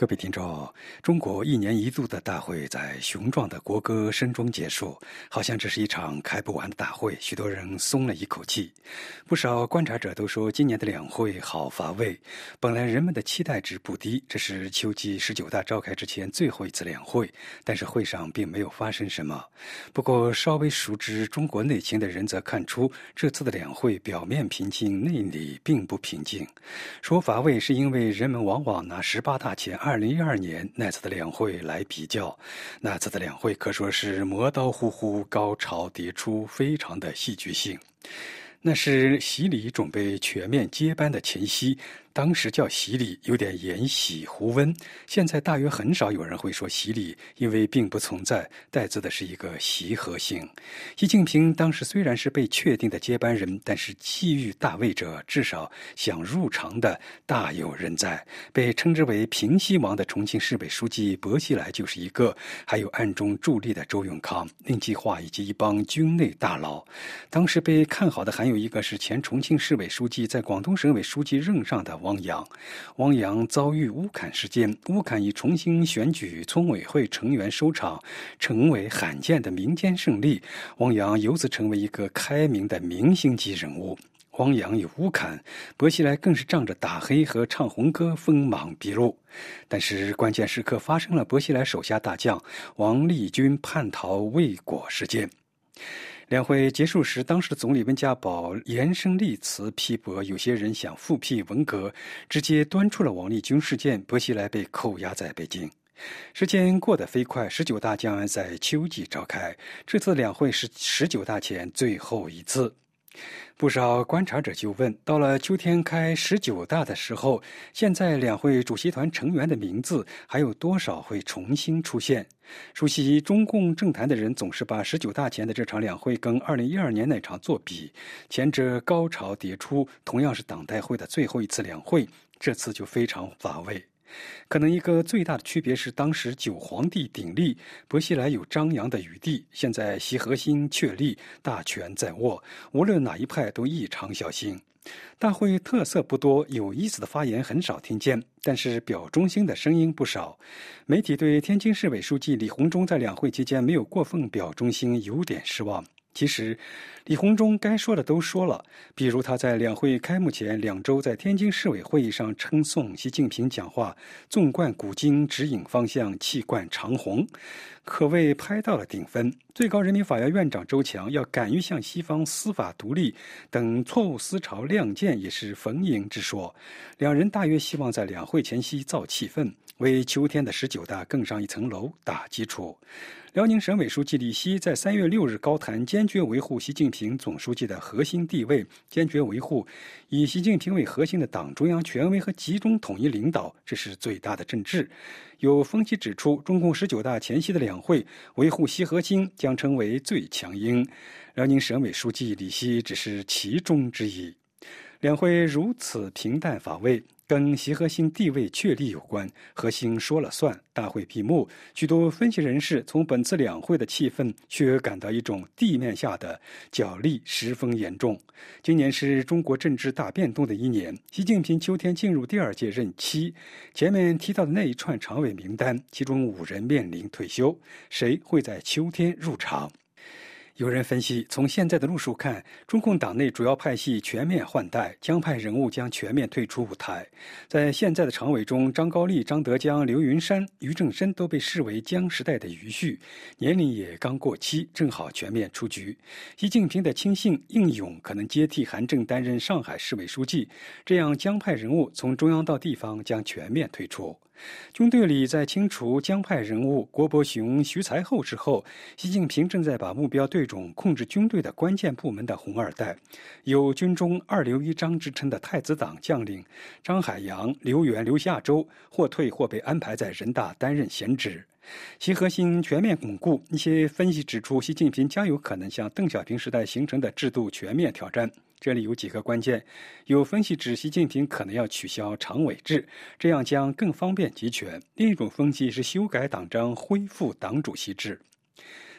各位听众，中国一年一度的大会在雄壮的国歌声中结束，好像这是一场开不完的大会，许多人松了一口气。不少观察者都说，今年的两会好乏味。本来人们的期待值不低，这是秋季19大召开之前最后一次两会，但是会上并没有发生什么。不过，稍微熟知中国内情的人则看出，这次的两会表面平静，内里并不平静。说乏味是因为人们往往拿18大前2012年那次的两会来比较，那次的两会可说是磨刀呼呼，高潮迭出，非常的戏剧性。那是习礼准备全面接班的前夕，当时叫习礼有点沿袭胡温，现在大约很少有人会说习礼，因为并不存在，代字的是一个习核心。习近平当时虽然是被确定的接班人，但是觊觎大位者至少想入常的大有人在，被称之为平西王的重庆市委书记薄熙来就是一个，还有暗中助力的周永康、令计划以及一帮军内大佬。当时被看好的还有一个是前重庆市委书记，在广东省委书记任上的汪洋。汪洋遭遇乌坎事件，乌坎以重新选举村委会成员收场，成为罕见的民间胜利。汪洋由此成为一个开明的明星级人物。汪洋有乌坎，薄熙来更是仗着打黑和唱红歌锋芒毕露。但是关键时刻发生了薄熙来手下大将王立军叛逃未果事件。两会结束时，当时的总理温家宝严声力辞批驳有些人想复辟文革，直接端出了王立军事件，薄熙来被扣押在北京。时间过得飞快，19大将在秋季召开，这次两会是19大前最后一次。不少观察者就问，到了秋天开19大的时候，现在两会主席团成员的名字还有多少会重新出现？熟悉中共政坛的人总是把19大前的这场两会跟2012年那场作比，前者高潮迭出，同样是党代会的最后一次两会，这次就非常乏味。可能一个最大的区别是，当时9皇帝鼎立，薄熙来有张扬的余地，现在习核心确立，大权在握，无论哪一派都异常小心。大会特色不多，有意思的发言很少听见，但是表忠心的声音不少。媒体对天津市委书记李鸿忠在两会期间没有过分表忠心有点失望。其实，李鸿忠该说的都说了，比如他在两会开幕前2周在天津市委会议上称颂习近平讲话，纵贯古今，指引方向，气贯长虹，可谓拍到了顶分。最高人民法院院长周强要敢于向西方司法独立等错误思潮亮剑，也是逢迎之说。两人大约希望在两会前夕造气氛，为秋天的19大更上一层楼打基础。辽宁省委书记李希在3月6日高谈，坚决维护习近平总书记的核心地位，坚决维护以习近平为核心的党中央权威和集中统一领导，这是最大的政治。有分析指出，中共19大前夕的两会维护习核心将成为最强音。辽宁省委书记李希只是其中之一。两会如此平淡乏味，跟习核心地位确立有关，核心说了算。大会闭幕，许多分析人士从本次两会的气氛却感到一种地面下的角力十分严重。今年是中国政治大变动的一年，习近平秋天进入第2届任期，前面提到的那一串常委名单，其中5人面临退休，谁会在秋天入场？有人分析，从现在的路数看，中共党内主要派系全面换代，江派人物将全面退出舞台。在现在的常委中，张高丽、张德江、刘云山、俞正声都被视为江时代的余绪，年龄也刚过期，正好全面出局。习近平的亲信应勇可能接替韩正担任上海市委书记，这样江派人物从中央到地方将全面退出。军队里在清除江派人物郭伯雄、徐才厚之后，习近平正在把目标对准控制军队的关键部门的红二代，有军中2刘1张之称的太子党将领张海洋、刘源、刘亚洲或退或被安排在人大担任闲职。习核心全面巩固，一些分析指出，习近平将有可能向邓小平时代形成的制度全面挑战。这里有几个关键，有分析指习近平可能要取消常委制，这样将更方便集权。另一种分析是修改党章，恢复党主席制。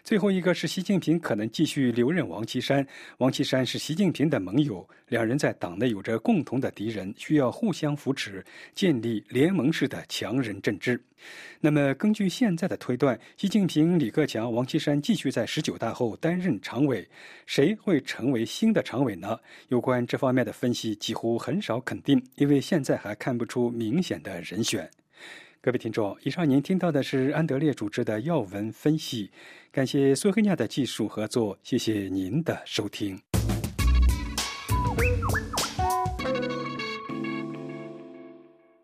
最后一个是习近平可能继续留任王岐山，王岐山是习近平的盟友，两人在党内有着共同的敌人，需要互相扶持，建立联盟式的强人政治。那么根据现在的推断，习近平、李克强、王岐山继续在19大后担任常委，谁会成为新的常委呢？有关这方面的分析几乎很少肯定，因为现在还看不出明显的人选。各位听众，以上您听到的是安德烈主持的要闻分析，感谢苏黑亚的技术合作，谢谢您的收听。